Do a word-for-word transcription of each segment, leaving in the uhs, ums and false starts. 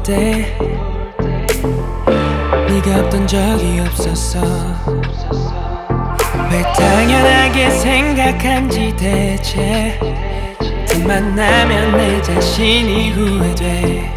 때 네가 없던 적이 없었어. 왜 당연하게 생각한지 대체 틈만 나면 내 자신이 후회돼.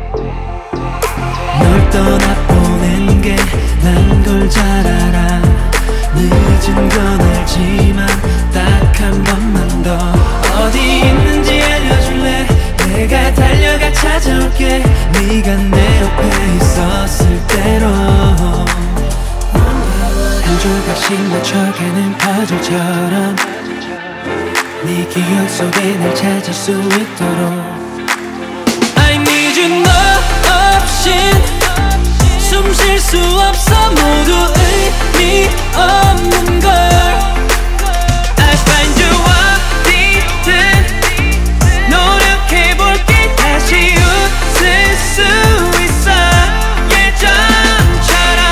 널 떠나보낸 게 난 걸 잘 알아. 늦은 건 알지만 딱 한 번만 더 어디 있는지 알려줄래. 내가 달려가 찾아올게. 네가 내 옆에 있었을 때로 한 조각씩 맞춰가는 퍼즐처럼 네 기억 속에 날 찾을 수 있도록 I need you 너 없인 숨 쉴 수 없어. 모두 의미 없는 걸 I find you 어디든 노력해볼게. 다시 웃을 수 있어 예전처럼.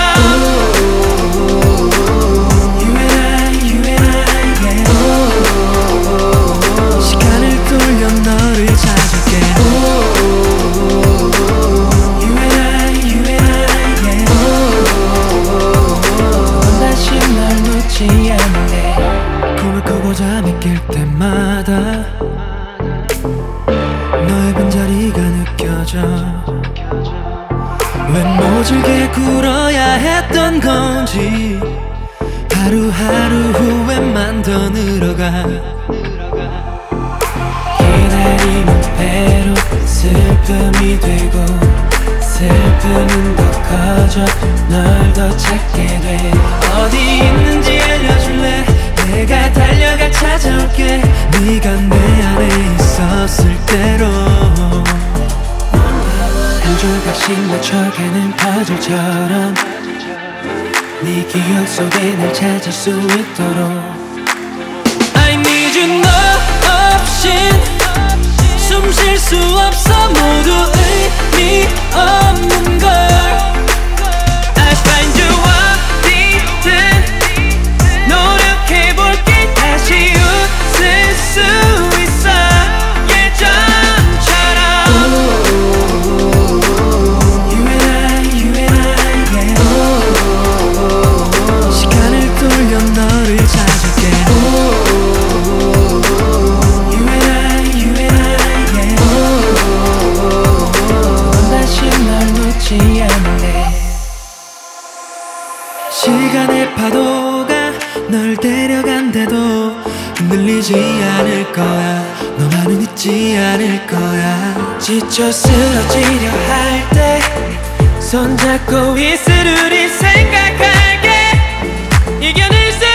You and I, you and I, yeah. 시간을 돌려 너를 찾을게. You and I, you and I, yeah. 넌 다시 널 놓지 않을래. 꿈을 꾸고 잠이 깰 때마다 너의 빈자리가 느껴져. 왜 모질게 굴어야 했던 건지 하루하루 후회만 더 늘어가. 기다림은 배로 슬픔이 되고 슬픔은 더 커져 널 더 찾게 돼. 어디 있는지 알려줄래. 내가 달려가 찾아올게. 네가 내 안에 있었을 때로 한 조각씩 맞춰가는 퍼즐처럼 네 기억 속에 날 찾을 수 있도록 I need you 너 없인 숨 쉴 수 없어. 모두 의미 없는 걸 I find you 어디든 노력해볼게. 다시 웃을 수 있어 예전처럼. You and I, you and I, yeah. 시간을 돌려 너를 찾을게. You and I, you and I, yeah. 넌 다시 널 놓지 않을래. 시간의 파도가 널 데려간대도 흔들리지 않을 거야. 너만은 잊지 않을 거야. 지쳐 쓰러지려 할 때 손잡고 있을 우리 생각할게. 이겨낼 수